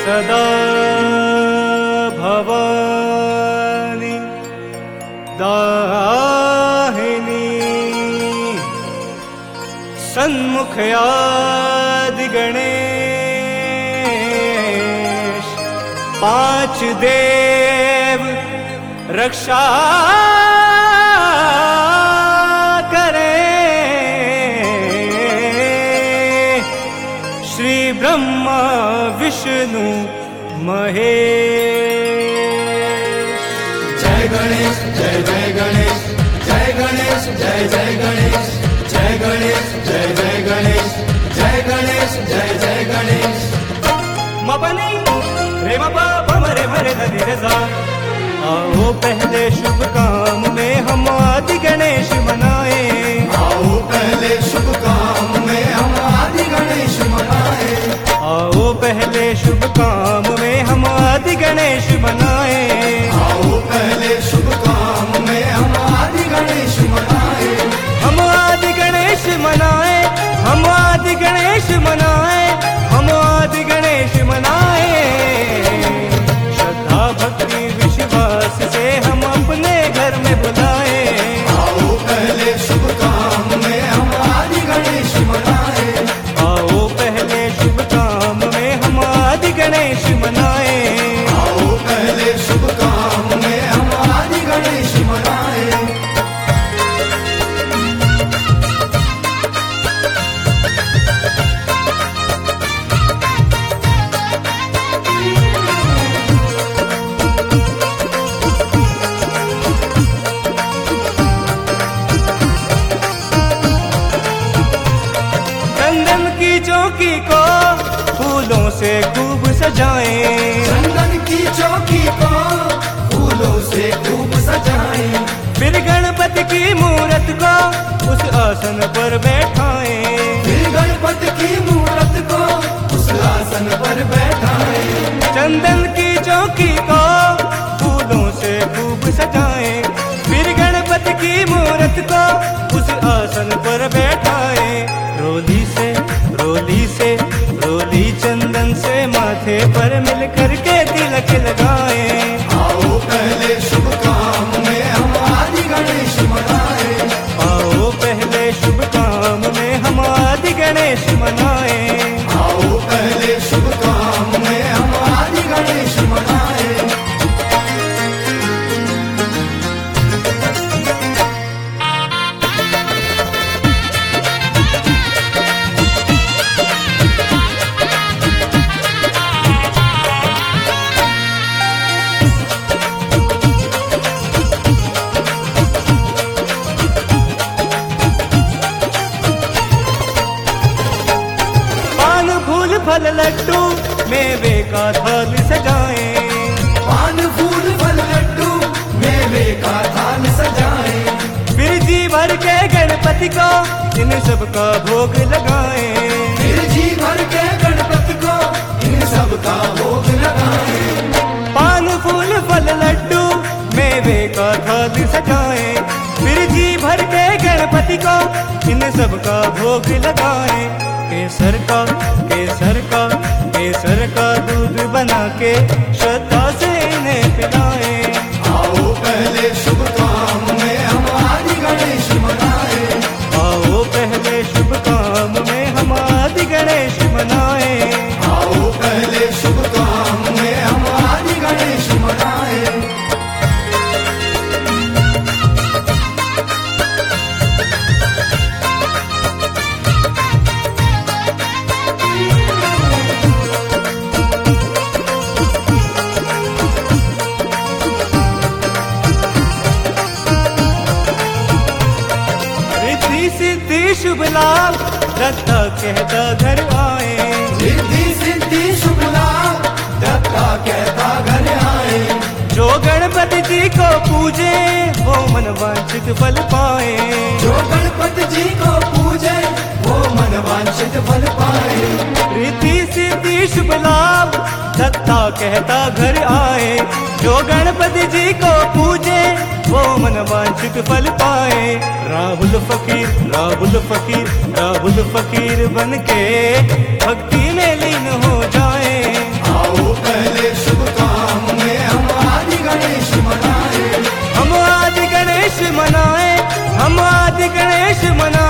सदा भवानी दाहिनी सन्मुख आदि गणेश पांच देव रक्षा श्री ब्रह्मा विष्णु महेश। जय गणेश जय जय गणेश, जय गणेश जय जय गणेश, जय गणेश जय जय गणेश, जय गणेश जय जय गणेश। मपनी रे मपा पम रे मरे ध रे सा। आओ पहले शुभ काम में हम आदि गणेश मनाए। आओ पहले शुभ काम में हम आदि गणेश मनाए। आओ पहले शुभ काम में हम आदि गणेश मनाए। आओ पहले शुभ काम में हम आदि गणेश मनाए। हम आदि गणेश मनाए, हम आदि गणेश मनाए, हम आदि गणेश मनाए। श्रद्धा भक्ति विश्वास से हम अपने घर में बुलाए। आओ पहले शुभ काम में हम आदि गणेश मनाए। आओ पहले शुभ काम में हम आदि गणेश मनाए। आओ पहले शुभ काम में हम आदि गणेश मनाए। चंदन की चौकी को फूलों से खूब सजाएं। चंदन की चौकी को फूलों से खूब सजाएं। फिर गणपति की मूरत को उस आसन पर बैठाएं। फिर गणपति की मूरत को उस आसन पर बैठाएं। चंदन की चौकी को फूलों से खूब सजाएं। फिर गणपति की मूरत को उस आसन पर बैठाएं। रोली चंदन से माथे पर मिल करके तिलक लगाएं। आओ पहले शुभ काम में हम आदि गणेश मनाए। आओ पहले शुभ काम में हम आदि गणेश मनाए। आओ पहले शुभ काम में हम आदि गणेश मनाए। फल लड्डू मेवे का थाल सजाएं। पान फूल फल लड्डू मेवे का थाल सजाएं। फिर जी भर के गणपति को इन सब का भोग लगाएं। फिर जी भर के गणपति को इन सब का भोग लगाएं। पान फूल फल लड्डू मेवे का थाल सजाएं। फिर जी भर के गणपति को इन सब का भोग लगाएं। केसर का दूध बना के श्रद्धा से इन्हें पिलाएं। आओ पहले शुभ काम में हम आदि गणेश मनाए। आओ पहले शुभ काम में हम आदि गणेश मनाए। आओ पहले शुभ काम में हम आदि गणेश मनाए। सिद्धि शुभ लाभ दत्ता कहता घर आए। रिद्धि सिद्धि शुभ लाभ दत्ता कहता घर आए। जो गणपति जी को पूजे वो मन वांछित फल पाए। जो गणपति जी को पूजे वो मन वांछित फल पाए। रिद्धि सिद्धि शुभ लाभ दत्ता कहता घर आए। जो गणपति जी को पूजे वो मन वांछित फल पाए। राहुल फकीर बन के भक्ति में लीन हो जाए। आओ मनाए, हम आदि गणेश मनाए।